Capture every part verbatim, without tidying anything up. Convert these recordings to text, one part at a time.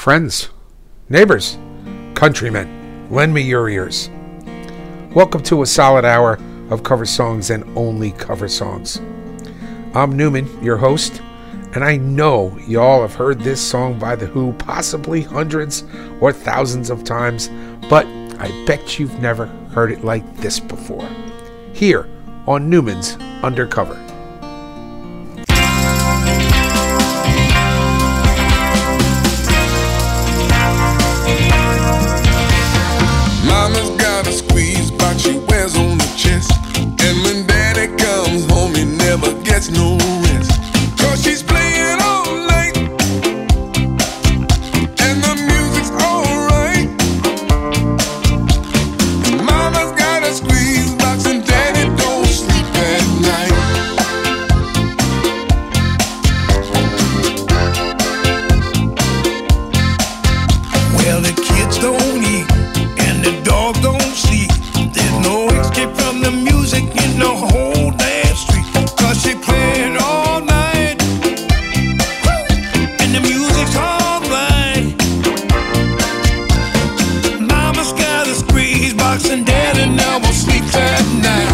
Friends, neighbors, countrymen, lend me your ears. Welcome to a solid hour of cover songs and only cover songs. I'm Newman, your host, and I know y'all have heard this song by The Who possibly hundreds or thousands of times, but I bet you've never heard it like this before. Here on Newman's Undercover. Mama's got a squeeze box she wears on her chest, and when daddy comes home he never gets no rest, cause she's playing all night and the music's alright. Mama's got a squeeze box and daddy don't sleep at night. Well, the kids don't eat and the dog don't sleep. There's no escape from the music in the whole damn street, cause she playing all night and the music's alright. Mama's got a squeeze box and daddy never sleeps at night.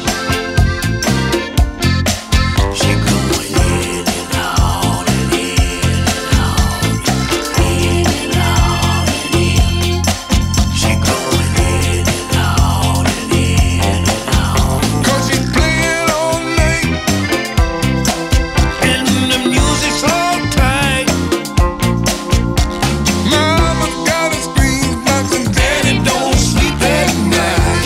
She going in and out and in and out, in and out and in. She going in and out and in and out, cause she's playing all night and the music's all tight. Mama's got a squeeze box and daddy don't sleep at night.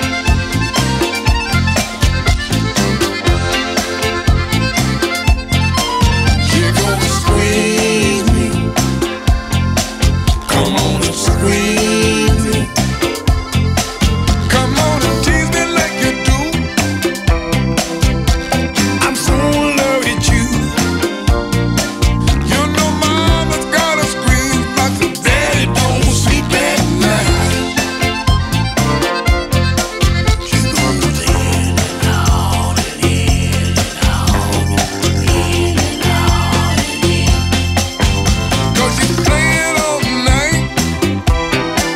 You're gonna squeeze me, come on and squeeze me, come on and tease me like you do. I'm so in love with you. You know mama's got a squeeze box and daddy don't sleep at night. She goes in and out and in and out, in and out and in, cause she's playing all night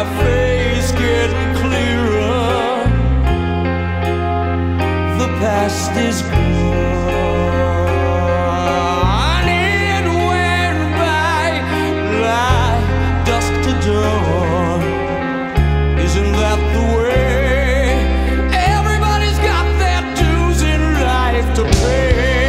my face getting clearer. The past is gone. It went by like dusk to dawn. Isn't that the way? Everybody's got their dues in life to pay.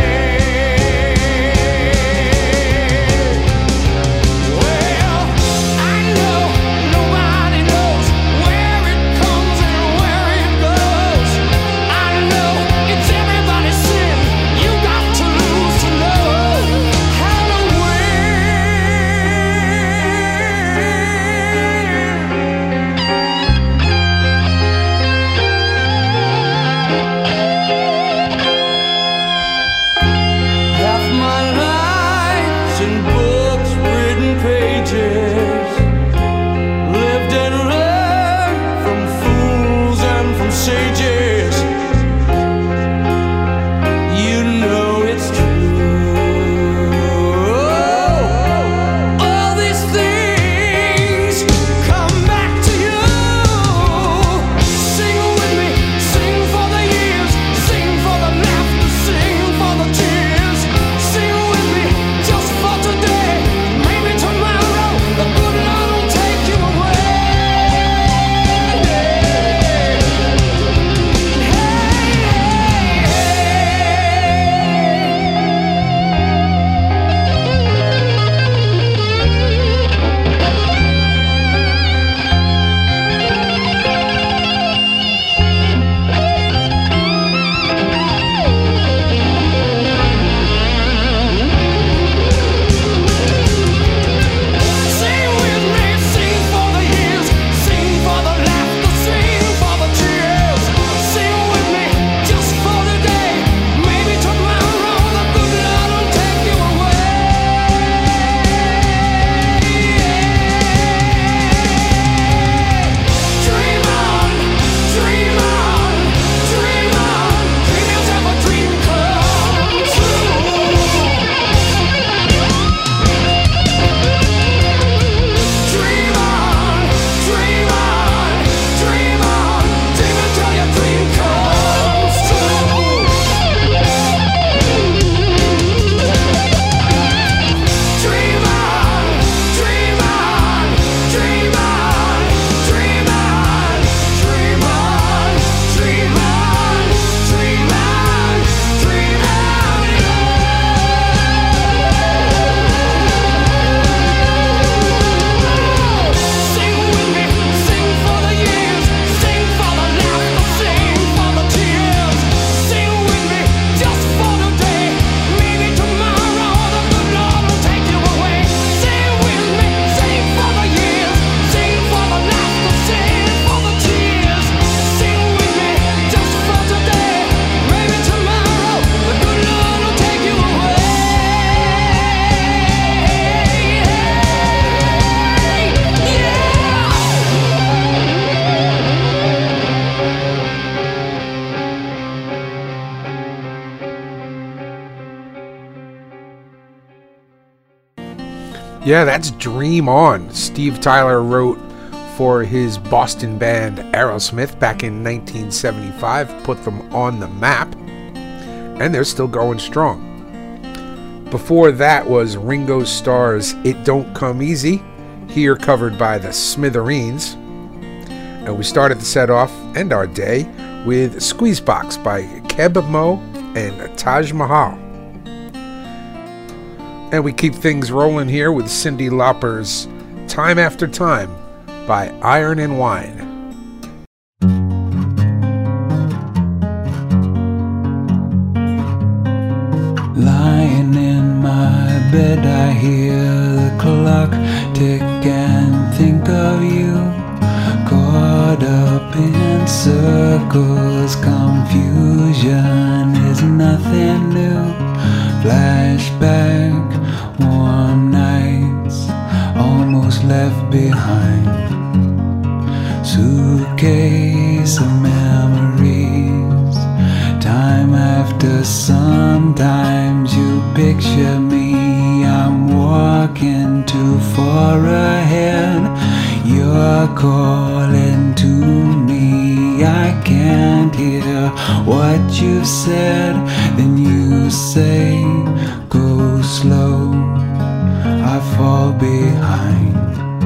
Yeah, that's Dream On. Steve Tyler wrote for his Boston band Aerosmith back in nineteen seventy-five, put them on the map, and they're still going strong. Before that was Ringo Starr's It Don't Come Easy, here covered by the Smithereens. And we started the set off and our day with Squeezebox by Keb Mo and Taj Mahal. And we keep things rolling here with Cyndi Lauper's Time After Time by Iron and Wine. Lying in my bed, I hear the clock tick and think of you. Caught up in circles, confusion is nothing new. Flashback, warm nights, almost left behind. Suitcase of memories. Time after sometimes you picture me. I'm walking too far ahead. You're are calling to me. I can't hear what you've said. Then you say, go slow. I fall behind.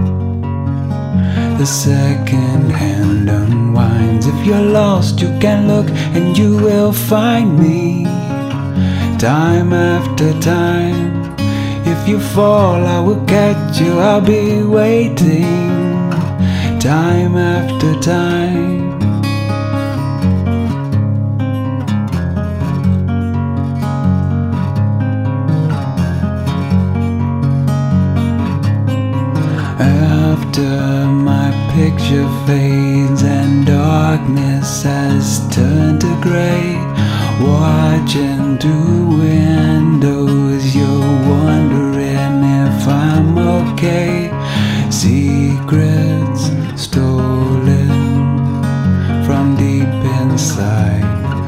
The second hand unwinds. If you're lost, you can look and you will find me. Time after time. If you fall, I will catch you. I'll be waiting. Time after time. After my picture fades and darkness has turned to gray, watching through windows, you're wondering if I'm okay. Secrets stolen from deep inside.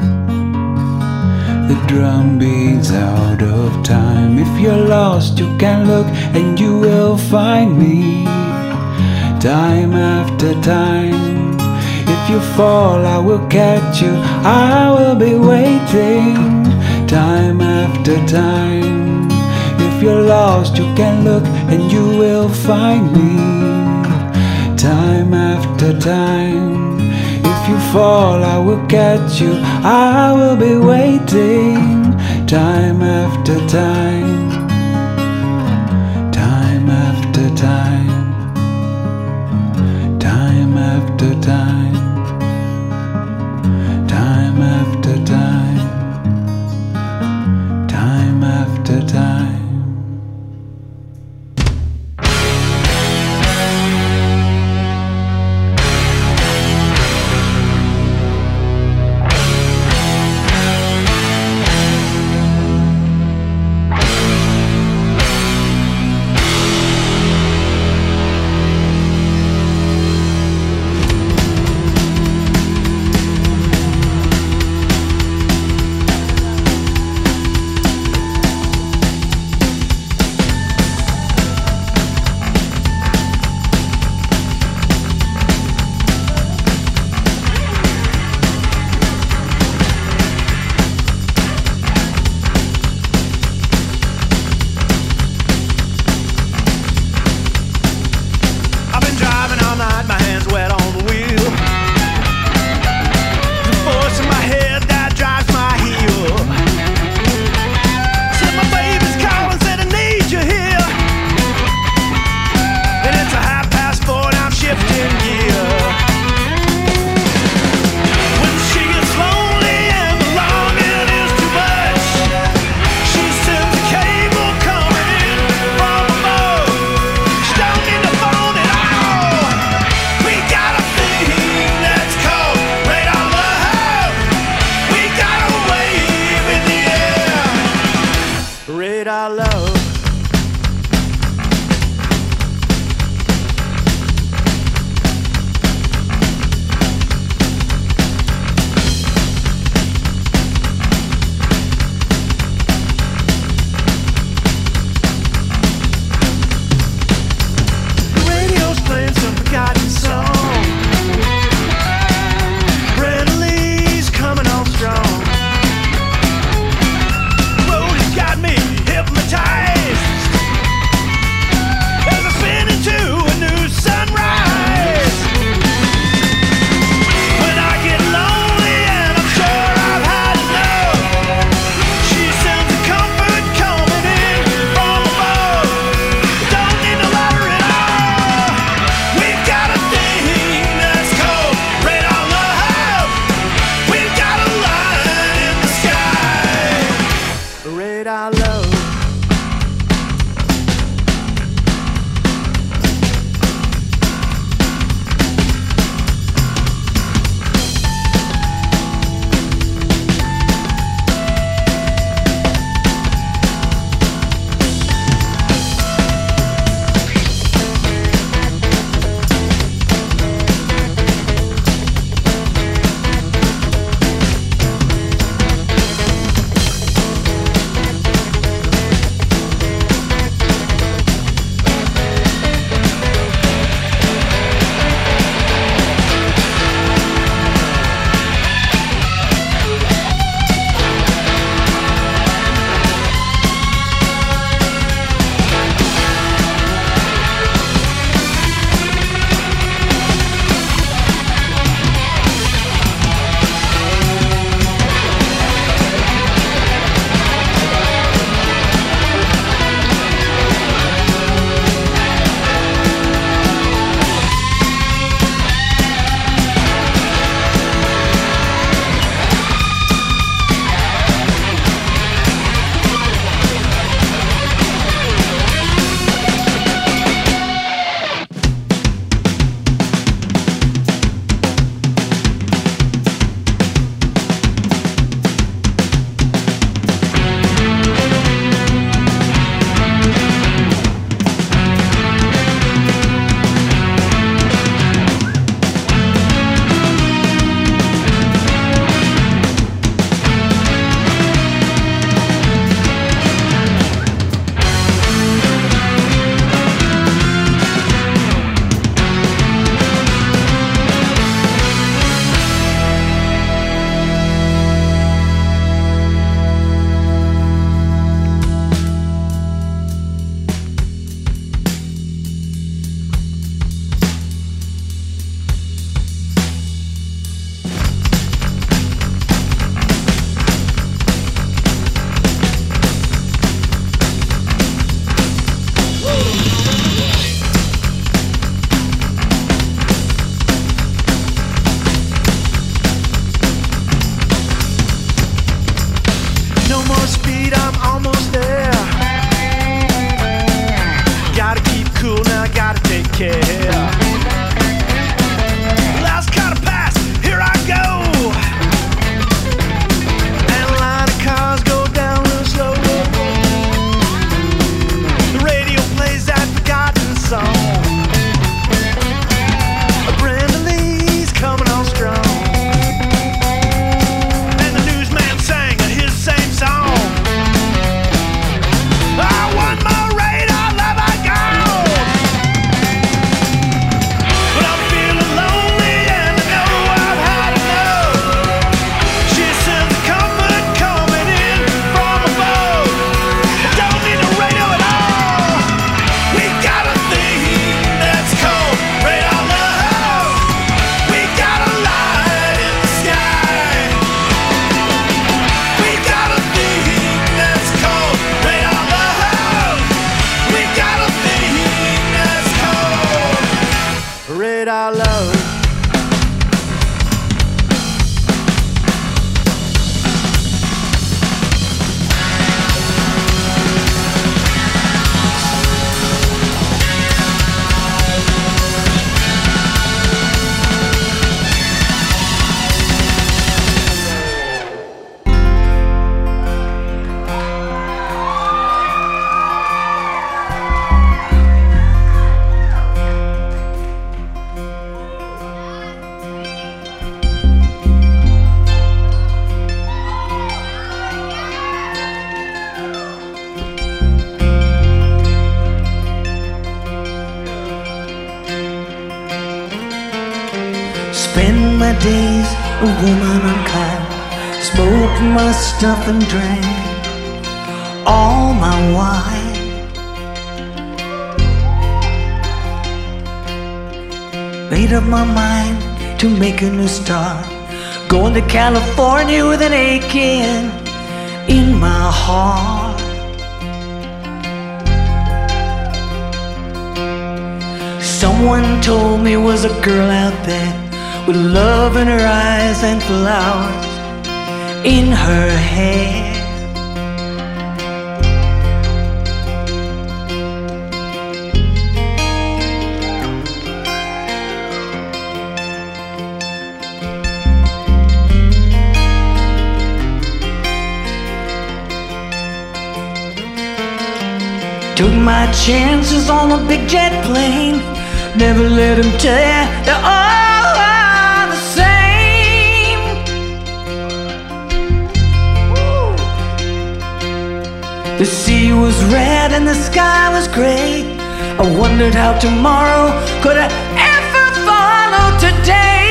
The drum beats out of time. If you're lost, you can look and you will find me. Time after time. If you fall, I will catch you. I will be waiting. Time after time. If you're lost, you can look and you will find me. Time after time. If you fall, I will catch you. I will be waiting. Time after time. Time after time. Time after time. Time after time. Time after time. it our love. Spend my days a woman unkind, smoked my stuff and drank all my wine. Made up my mind to make a new start, going to California with an aching in my heart. Someone told me was a girl out there with love in her eyes and flowers in her hair. Took my chances on a big jet plane, never let them tell ya they're all the same. Woo. The sea was red and the sky was gray. I wondered how tomorrow could I ever follow today.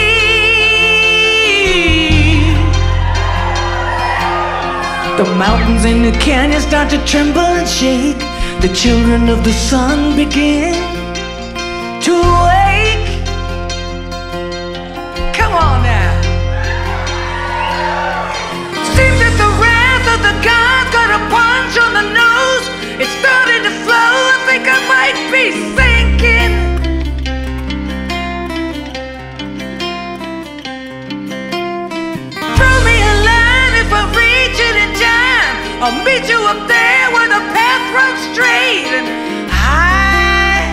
The mountains in the canyon start to tremble and shake. The children of the sun begin to wake. Come on now. Seems that the wrath of the gods got a punch on the nose. It's starting to flow. I think I might be sinking. Throw me a line if I reach it in time. I'll meet you up there where the path runs straight and high.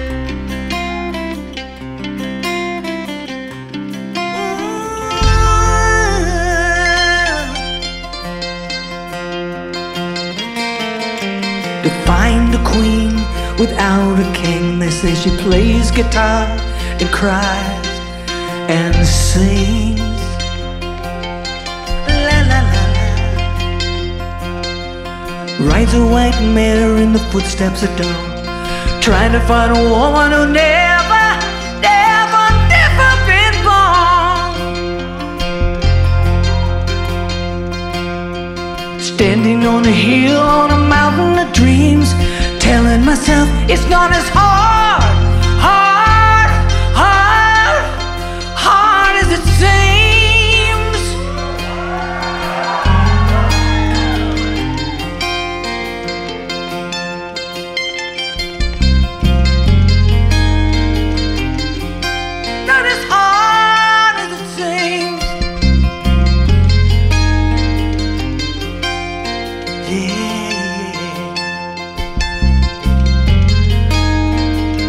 To find a queen without a king, they say she plays guitar and cries and sings. La la la la. Rides a white mare in the footsteps of dawn, trying to find a woman who never, never, never been born. Standing on a hill on a mountain of dreams, telling myself it's not as hard, hard, hard, hard as it seems. Not as hard as it seems. Yeah.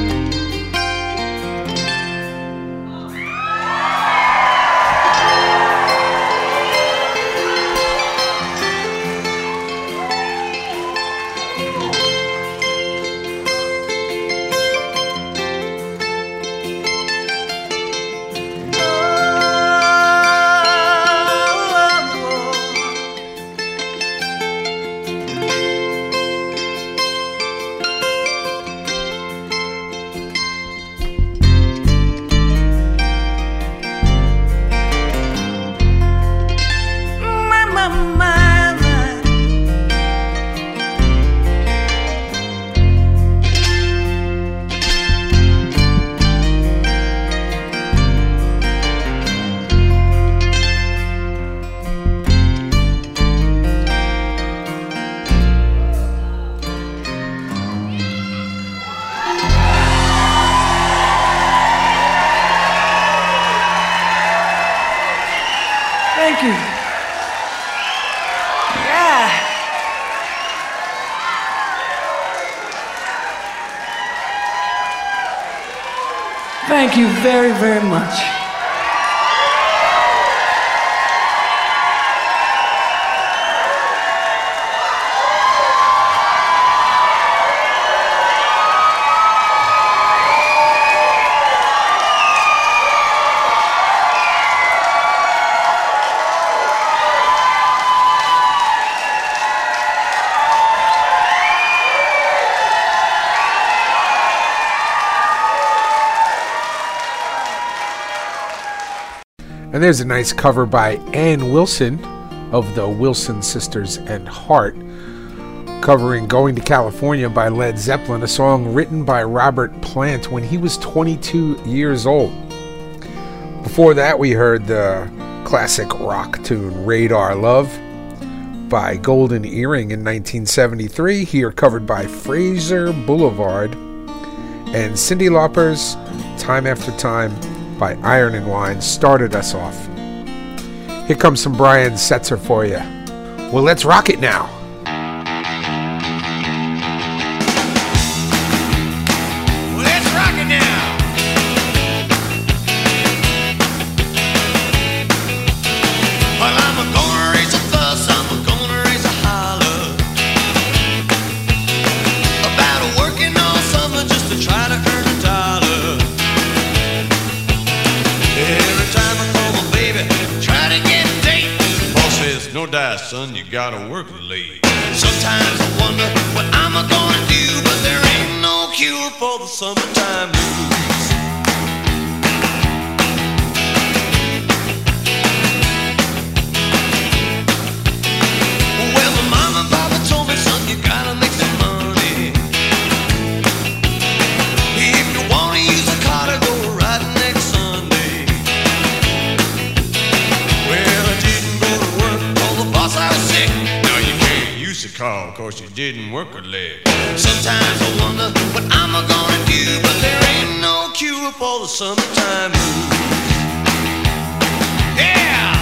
Thank you. Yeah. Thank you very, very much. And there's a nice cover by Ann Wilson of the Wilson Sisters and Heart, covering Going to California by Led Zeppelin, a song written by Robert Plant when he was twenty-two years old. Before that, we heard the classic rock tune Radar Love by Golden Earring in nineteen seventy-three, here covered by Fraser Boulevard, and Cyndi Lauper's Time After Time by Iron and Wine started us off. Here comes some Brian Setzer for you. Well, let's rock it now. Well, let's rock it now. Well, I'm gonna raise a fuss, I'm gonna raise a holler about working all summer just to try to earn a dollar. Every time I call my baby, try to get a date, boss says, no dice, son, you gotta work late. Sometimes I wonder what I'm gonna do, but there ain't no cure for the summertime blues. Well, my mama and papa told me, son, you gotta make some money. If you wanna use a car to go riding next Sunday. Well, I didn't go to work, told the boss I was sick. No, you can't use the car, cause you didn't work a leg. Sometimes I wonder what I'm gonna do, but there ain't no cure for the summertime blues. Yeah!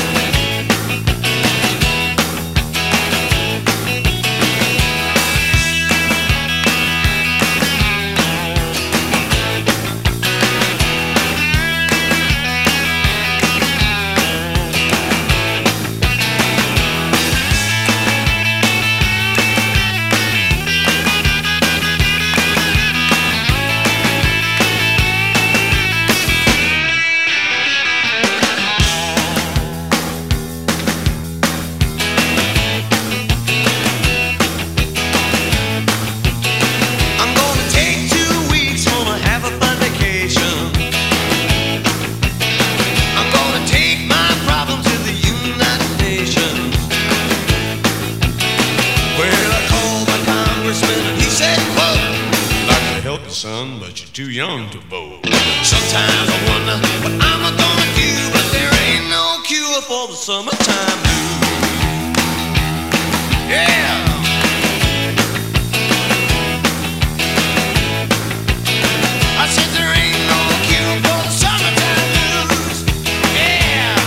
I'm gonna take two weeks, gonna have a fun vacation. I'm gonna take my problem to the United Nations. Well, I called my congressman and he said, quote, like to help you, son, but you're too young to vote. Sometimes I wonder what I'm gonna do, but there ain't no cure for the summertime blues. Yeah! I said there ain't no cure for the summertime blues. Yeah.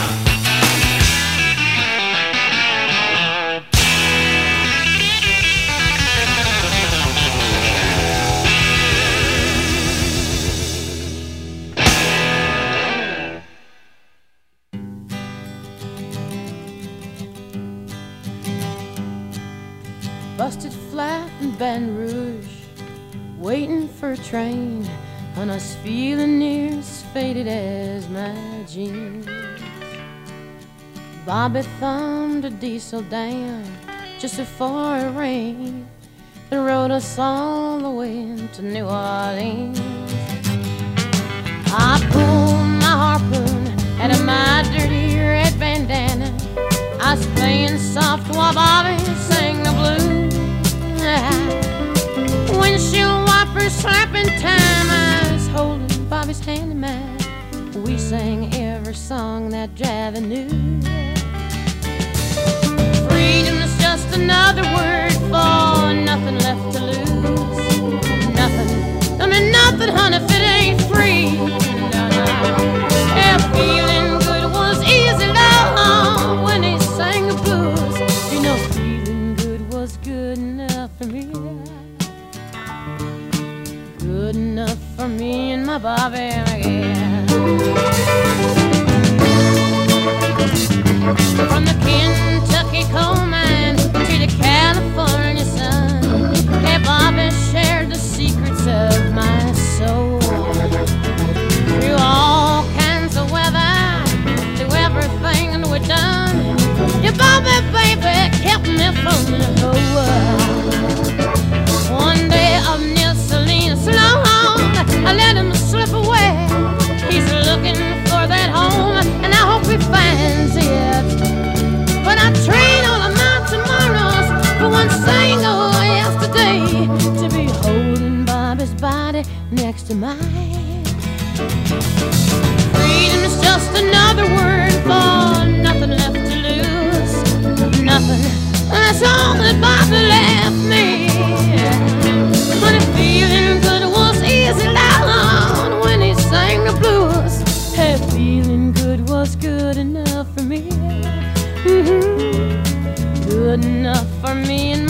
Busted flat in Baton Rouge, waiting for a train, and I was feeling near as faded as my jeans. Bobby thumbed a diesel down just before it rained and rode us all the way to New Orleans. I pulled my harpoon out of my dirty red bandana. I was playing soft while Bobby sang the blues. Windshield wipers slapping time, I was holding Bobby's hand in mine. We sang every song that Javi knew. Freedom's just another word for nothing left to lose. Nothing, I mean nothing, honey, if it ain't free. No, no. Yeah, feeling good was easy, love.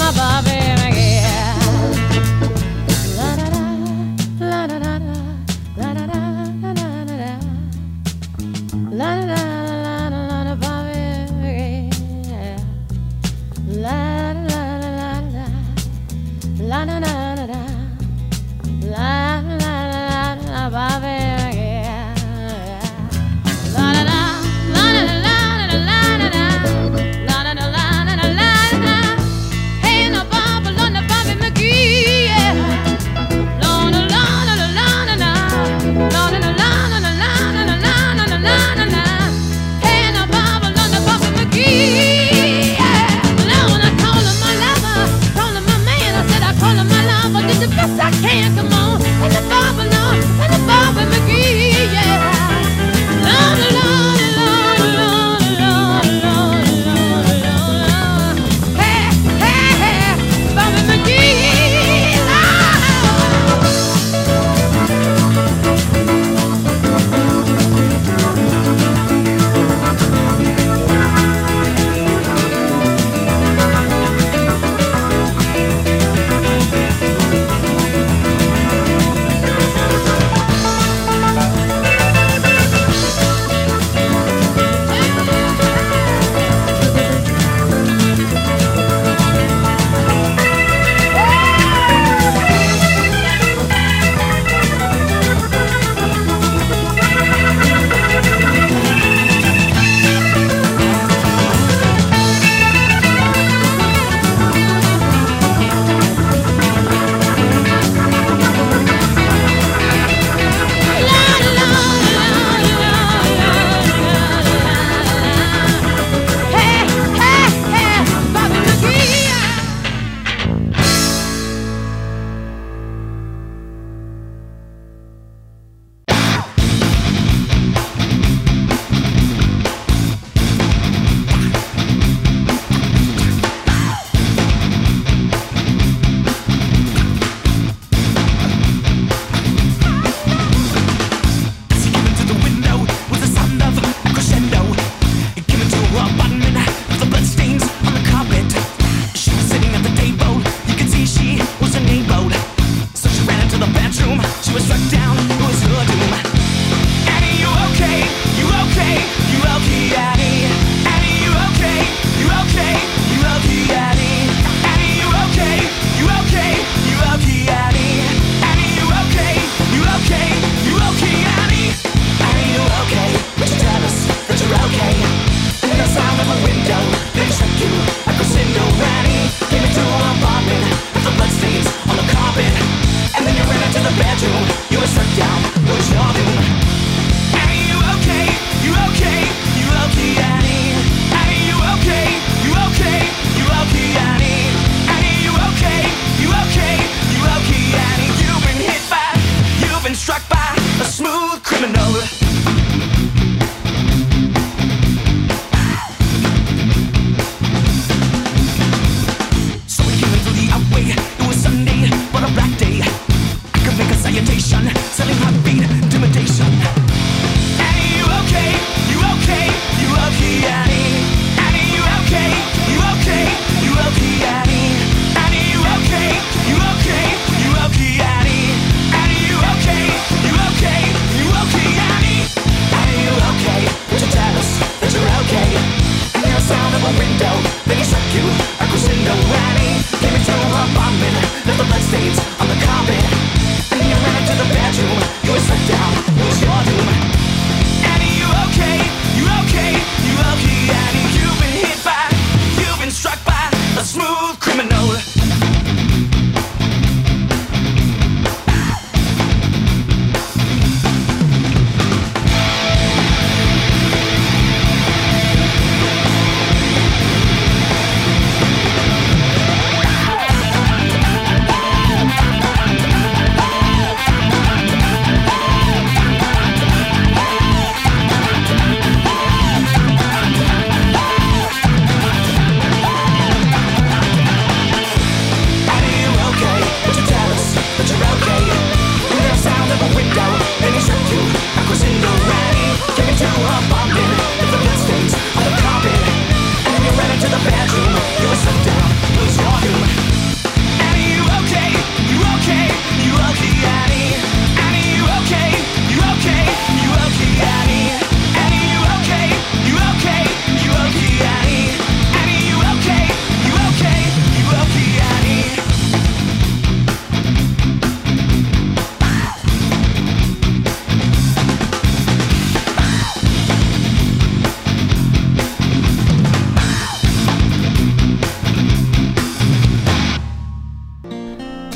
Ain't nobody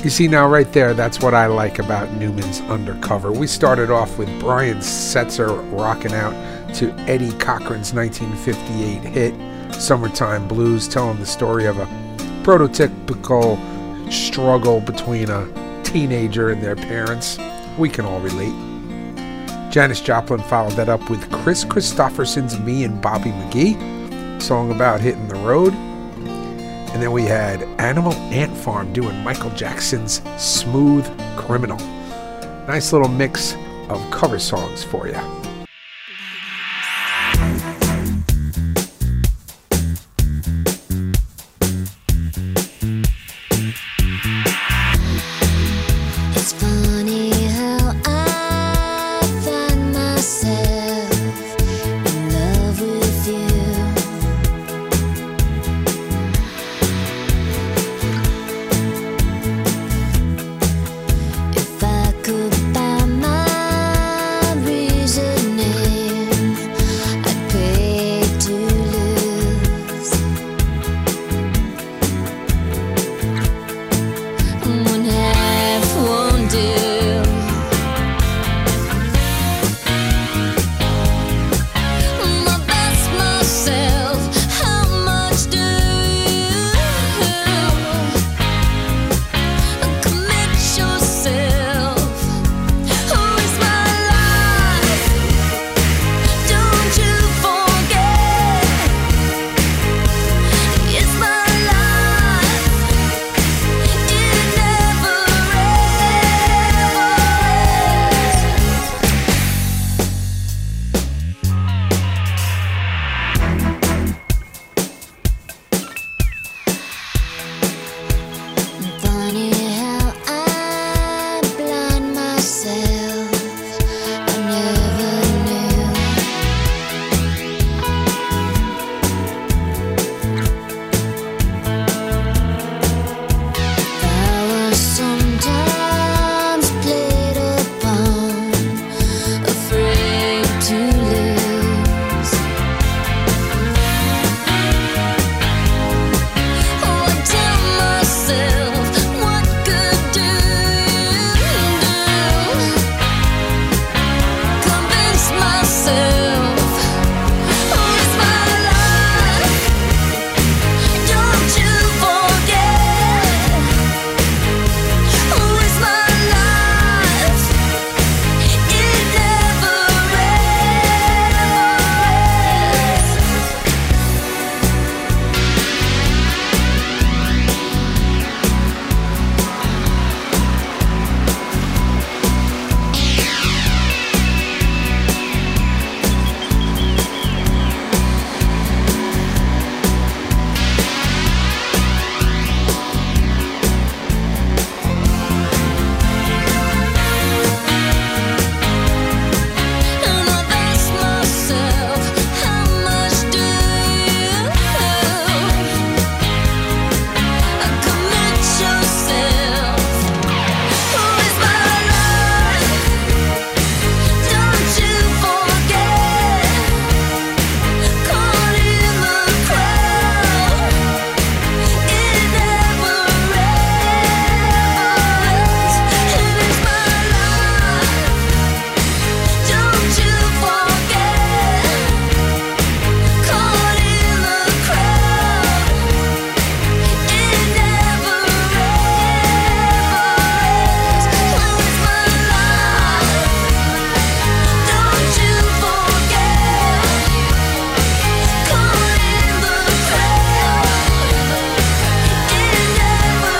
You see, now right there, that's what I like about Newman's Undercover. We started off with Brian Setzer rocking out to Eddie Cochran's nineteen fifty-eight hit, Summertime Blues, telling the story of a prototypical struggle between a teenager and their parents. We can all relate. Janis Joplin followed that up with Chris Christopherson's Me and Bobby McGee, song about hitting the road. And then we had Animal Ant Farm doing Michael Jackson's Smooth Criminal. Nice little mix of cover songs for you. It's funny how I find myself in love with you. If I could buy my reasoning, I'd pay to lose. One half won't do. My best myself, how much do you commit yourself? Who is my life? Don't you forget, it's my life. It never ends. Funny how I blind myself. I never knew. I was sometimes played upon, afraid to lose. Oh, I tell myself, what good do you do? Convince myself, who is my life? Don't you forget, who is my life? It never And I ask myself, how much do you commit yourself? Who is my life? Don't you forget, caught in the crowd. It never ends. It is my life. Don't you forget, caught in the crowd. It never ends. Who is my life? Don't you forget, caught in the crowd. It never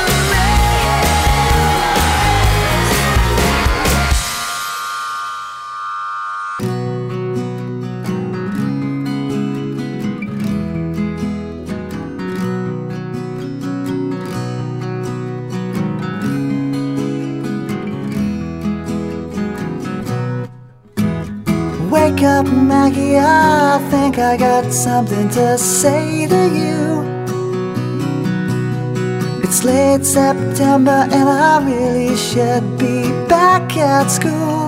Wake up, Maggie, I think I got something to say to you. It's late September and I really should be back at school.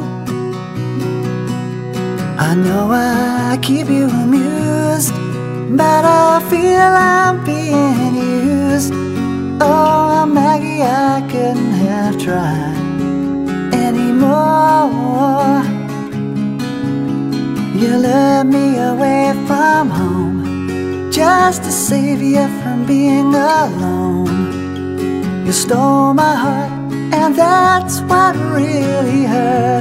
I know I keep you amused, but I feel I'm being used. Oh, Maggie, I couldn't have tried anymore. You lured me away from home just to save you from being alone. You stole my heart, and that's what really hurt.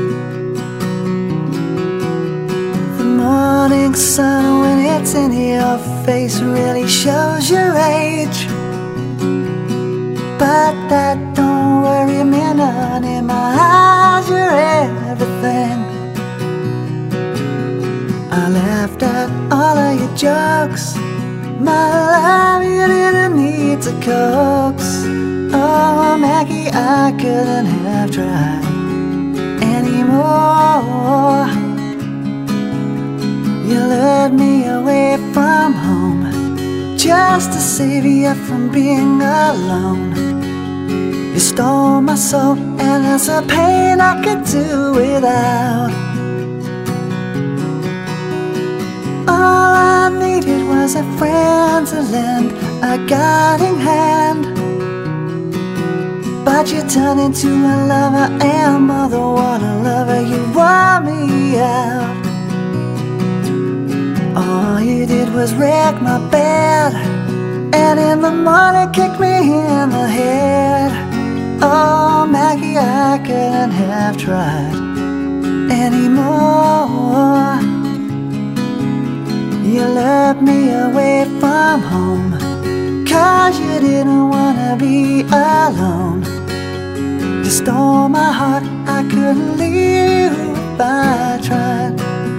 The morning sun, when it's in your face, really shows your age. But that don't worry me none. In my eyes, you're everything. I laughed at all of your jokes. My love, you didn't need to coax. Oh, Maggie, I couldn't have tried anymore. You lured me away from home just to save you from being alone. You stole my soul, and there's a pain I could do without. All I needed was a friend to lend a guiding hand. But you turned into a lover, and more than what a lover, you wore me out. All you did was wreck my bed, and in the morning kick me in the head. Oh, Maggie, I couldn't have tried anymore. You lured me away from home, 'cause you didn't wanna be alone. You stole my heart, I couldn't leave if I tried.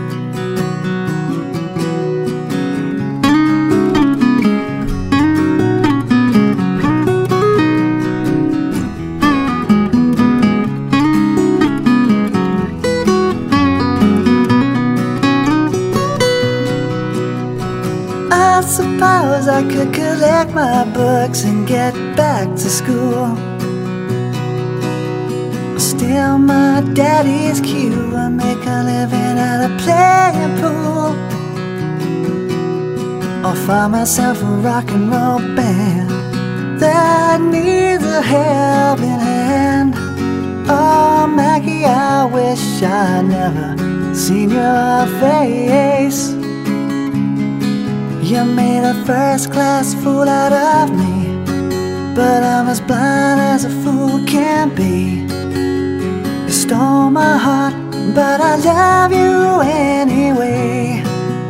I suppose I could collect my books and get back to school. Steal my daddy's cue and make a living out of playing pool. Or find myself a rock and roll band that needs a helping hand. Oh, Maggie, I wish I'd never seen your face. You made a first-class fool out of me, but I'm as blind as a fool can be. You stole my heart, but I love you anyway.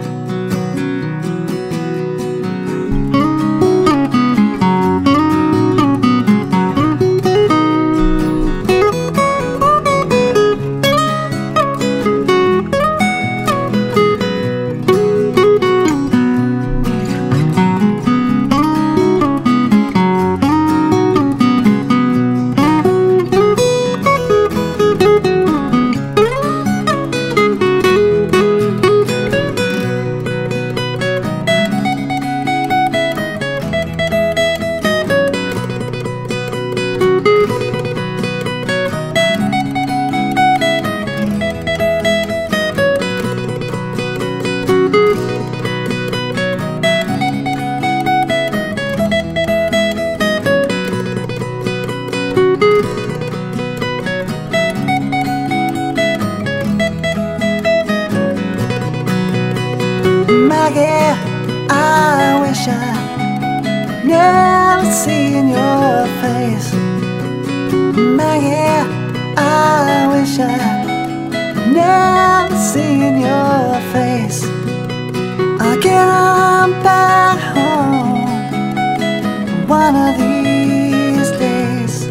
Maggie, I wish I'd never seen your face. Maggie, I wish I'd never seen your face. Again, I'm back home one of these days.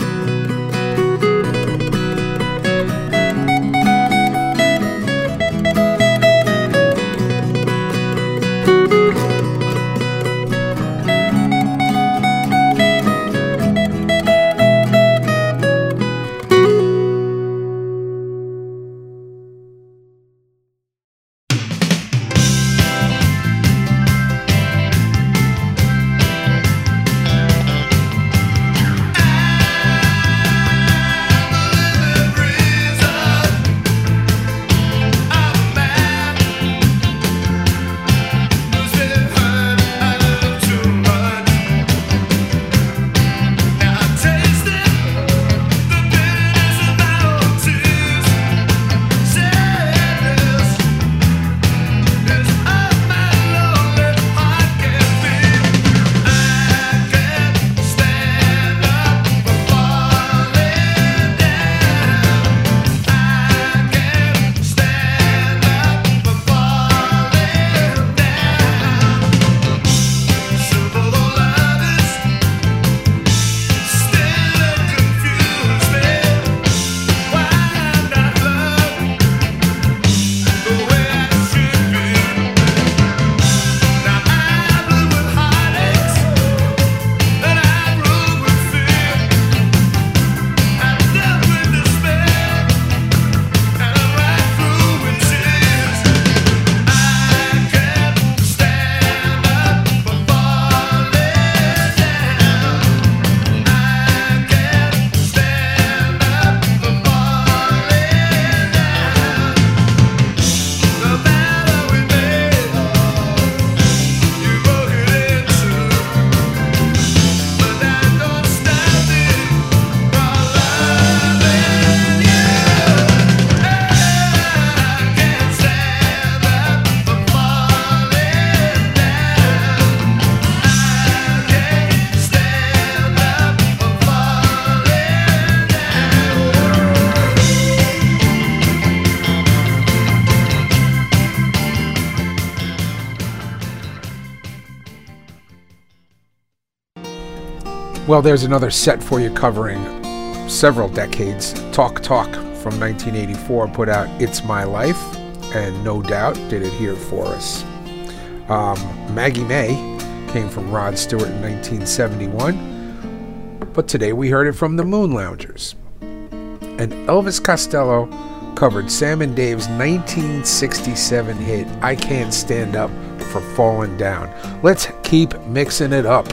Well, there's another set for you covering several decades. Talk Talk from nineteen eighty-four put out It's My Life, and No Doubt did it here for us. Um, Maggie May came from Rod Stewart in nineteen seventy-one, but today we heard it from the Moon Loungers. And Elvis Costello covered Sam and Dave's nineteen sixty-seven hit, I Can't Stand Up for Falling Down. Let's keep mixing it up.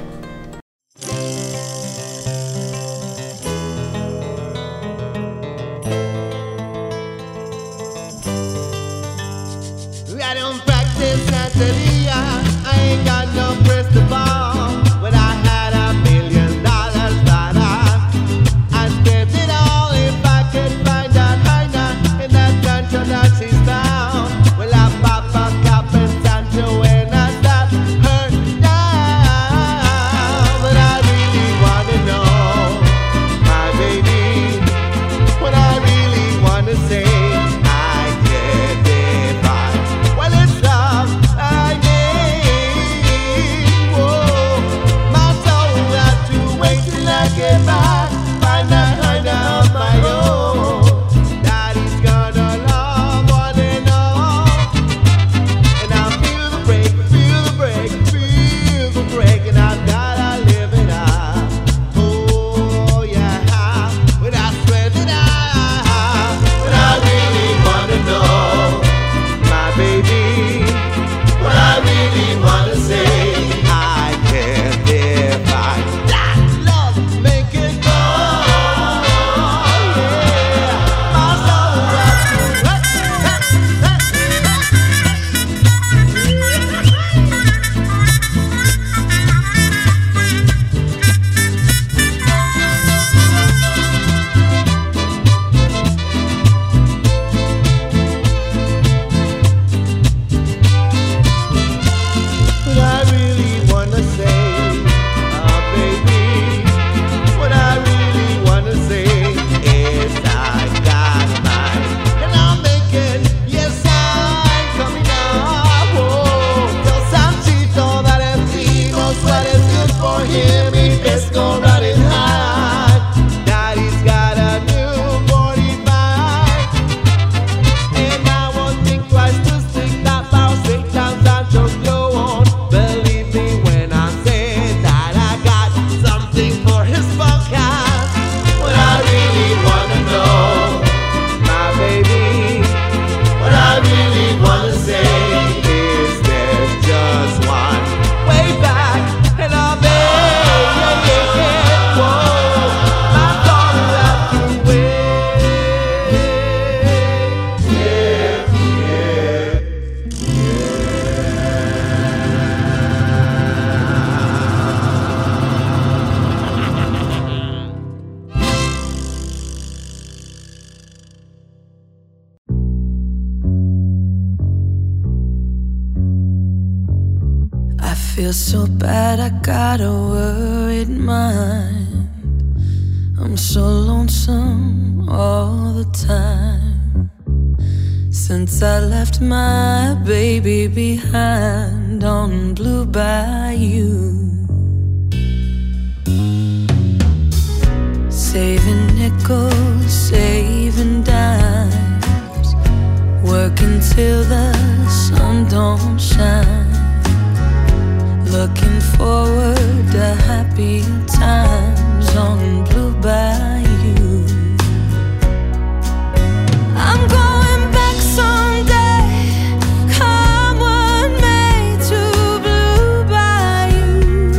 I don't practice Santeria, I ain't got no crystal ball, but I had a million dollars, but I, I spent it all if I could find out her in that country that she's found. Well, I pop a cup in Sancho when I stop her down, but I really wanna know, my baby, what I really wanna say. Get back, find that kind of my own. Daddy's gonna love one and all. And I feel the break, feel the break, feel the break, and I've gotta live it up. Oh yeah, when I spread it out, when I really wanna know, my baby, what I really wanna say, I can't define. Make it go, yeah. My soul has to hey, what I really wanna say, oh baby, what I really wanna say is I got mine, and I'm making, yes I'm coming up. Oh, tell Sanchito that empty knows what is good for him. He best go running high. Daddy's got a new forty-five, and I won't think twice to stick that bow straight down Sancho's glow on. Believe me when I say that I got something for his podcast. What I really wanna know, my baby, what I really wanna say is there's just one way back, and I'll be yeah, yeah, yeah, whoa, my thought will have to wait, yeah, yeah. I feel so bad, I got a worried mind. I'm so lonesome all the time. Since I left my baby behind on Blue Bayou, saving nickels, saving dimes, working till the sun don't shine. Looking forward to happier times on Blue Bayou. I'm going back someday, come what may, to Blue Bayou,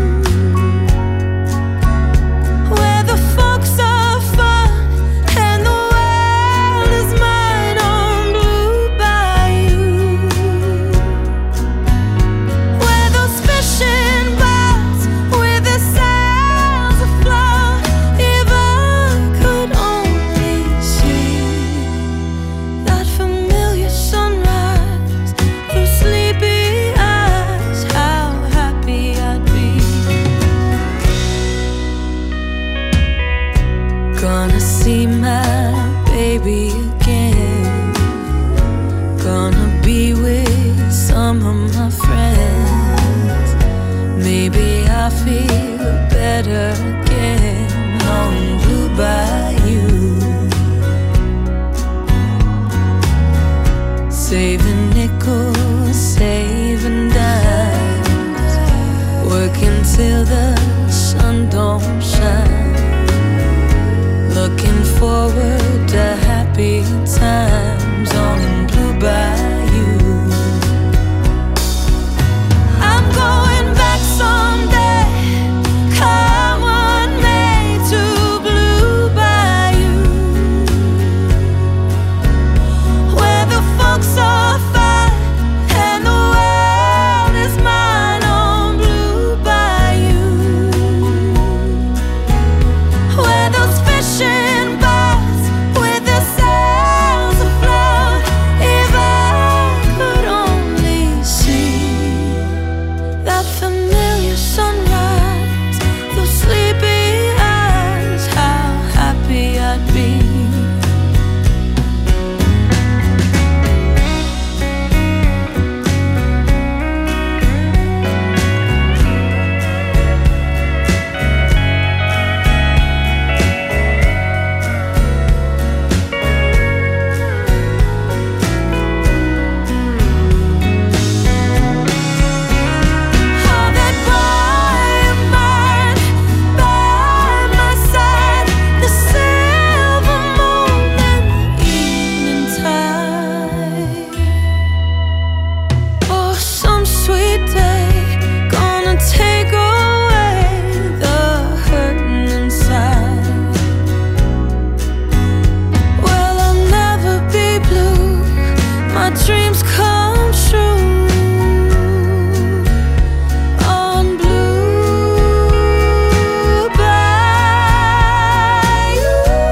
where the folks are fun and the world is mine on Blue Bayou. nickels, saving dimes, working till the sun don't shine, looking forward to happy times on Blue Bayou. I'm going back someday, come what may, to Blue Bayou, where the folks are fine and the world is mine on Blue Bayou, where those fishing boats with their sails afloat, if I could only see that familiar sunrise, those sleepy eyes, how happy I'd be. Oh, that boy of mine by my side, the silver moon and the evening tide. Oh, some sweet day gonna take away the hurting inside. Well, I'll never be blue, my dreams come true on Blue Bayou.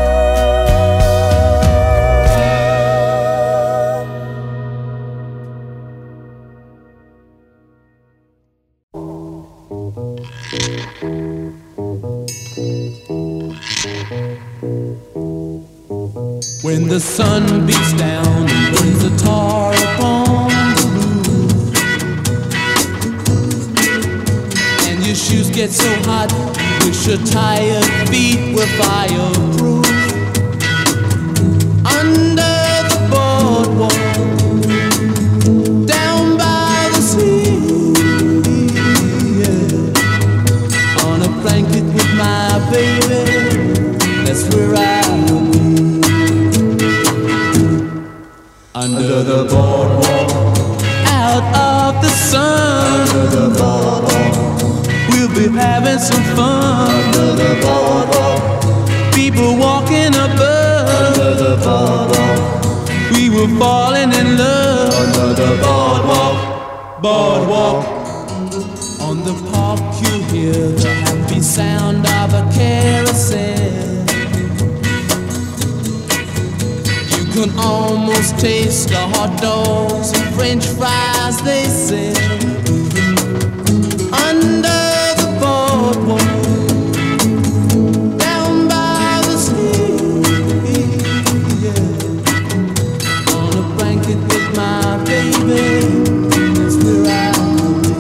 When the sun beats down and burns the tar upon the roof, and your shoes get so hot, you wish your tired feet were fireproof. Under the boardwalk, down by the sea, yeah. On a blanket with my baby, that's where I will be. Under the boardwalk, out of the sun. Under the boardwalk, we'll be having some fun. Under the boardwalk, people walking above. Under the boardwalk, we were falling in love. Under the boardwalk, boardwalk. On the park you hear the happy sound of a carousel. You can almost taste the hot dogs and French fries they sell. Under the boardwalk, down by the sea, yeah. On a blanket with my baby, that's where I'll be.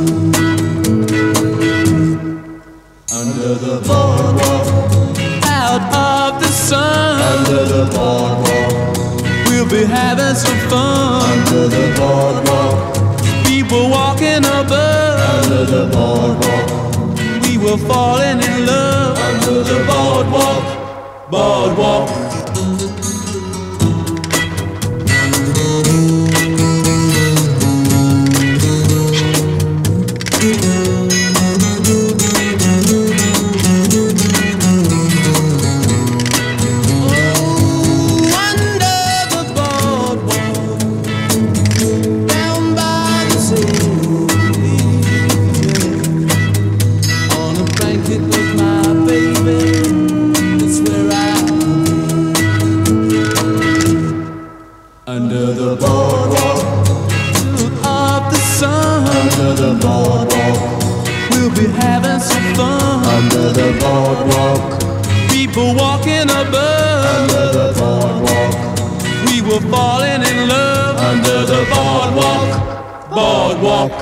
Under the boardwalk, out of the sun. Under the boardwalk, we'll be having some fun. Under the boardwalk, people walking above. Under the boardwalk, we were falling in love. Under the boardwalk, boardwalk. People walking above. Under the boardwalk, we were falling in love. Under the boardwalk, boardwalk.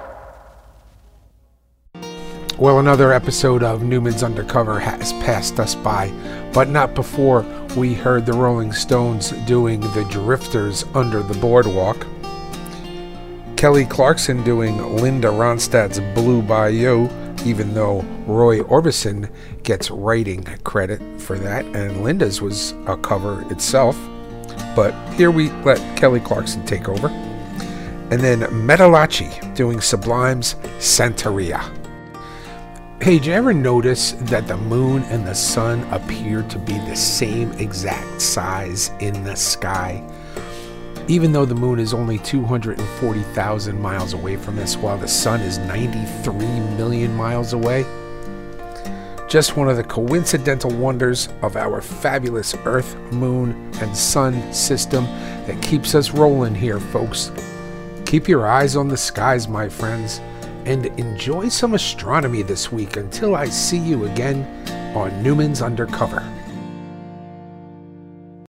Well, another episode of Newman's Undercover has passed us by, but not before we heard the Rolling Stones doing the Drifters' Under the Boardwalk. Kelly Clarkson doing Linda Ronstadt's Blue Bayou, even though Roy Orbison gets writing credit for that, and Linda's was a cover itself. But here we let Kelly Clarkson take over. And then Metalachi doing Sublime's Santeria. Hey, did you ever notice that the moon and the sun appear to be the same exact size in the sky? Even though the moon is only two hundred forty thousand miles away from us, while the sun is ninety-three million miles away. Just one of the coincidental wonders of our fabulous Earth, Moon, and Sun system that keeps us rolling here, folks. Keep your eyes on the skies, my friends, and enjoy some astronomy this week until I see you again on Newman's Undercover.